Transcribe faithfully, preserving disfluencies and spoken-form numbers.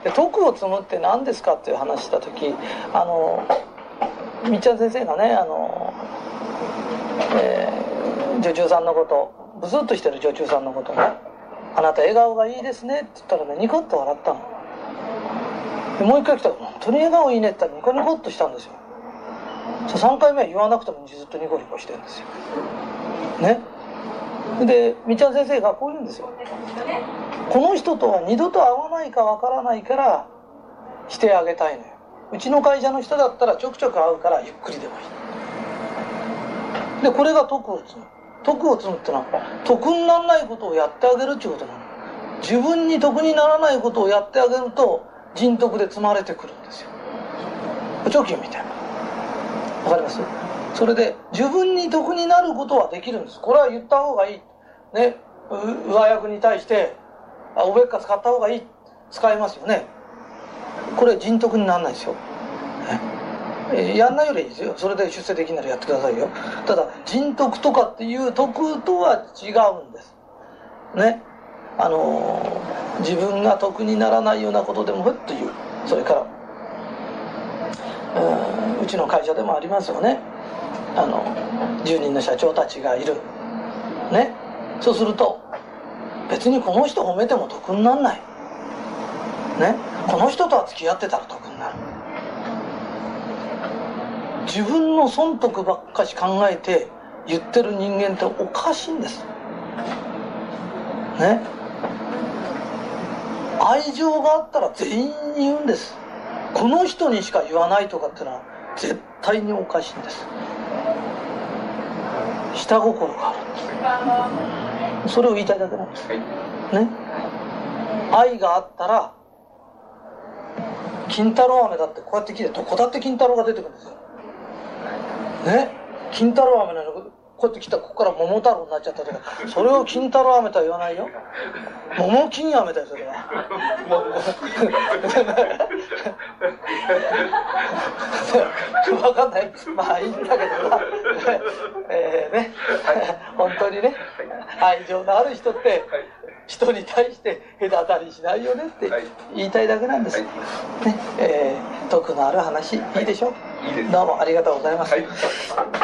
で徳を積むって何ですかっていう話した時、あのみっちゃん先生がね、あの、えー、女中さんのこと、ブスッとしてる女中さんのことね、あなた笑顔がいいですねって言ったらね、ニコッと笑ったの。でもう一回来たら、本当に笑顔いいねって言ったらニコニコッとしたんですよ。さんかいめは言わなくてもずっとニコニコしてるんですよね。でみっちゃん先生がこう言うんですよ。この人とは二度と会わないかわからないからしてあげたいのよ。うちの会社の人だったらちょくちょく会うからゆっくりでもいい。でこれが徳を積む。徳を積むってのは得にならないことをやってあげるっていうことなの。自分に得にならないことをやってあげると人徳で積まれてくるんですよ。貯金みたいな。わかります？それで自分に得になることはできるんです。これは言った方がいいね。上役に対しておべっか使った方がいい、使いますよね。これ人徳にならないですよ、ね、やんないよりいいですよ。それで出世できならやってくださいよ。ただ人徳とかっていう徳とは違うんですね。あの自分が得にならないようなことでもふっと言う。それからう, うちの会社でもありますよね。あのじゅうにんの社長たちがいるね。そうすると別にこの人褒めても得にならないね。この人とは付き合ってたら得になる。自分の損得ばっかし考えて言ってる人間っておかしいんですね。愛情があったら全員に言うんです。この人にしか言わないとかってのは絶対におかしいんです。下心がある。それを言いたいだけなんですね。愛があったら金太郎飴だってこうやって切れどこだって金太郎が出てくるんですよね。金太郎飴なのこうやって切ったらここから桃太郎になっちゃったとか、それを金太郎飴とは言わないよ。桃金飴だよそれは。分かんない。まあいいんだけどな。えーね、本当にね、愛情のある人って人に対して隔たりしないよねって言いたいだけなんです、ね。えー、徳のある話いいでしょ。どうもありがとうございます。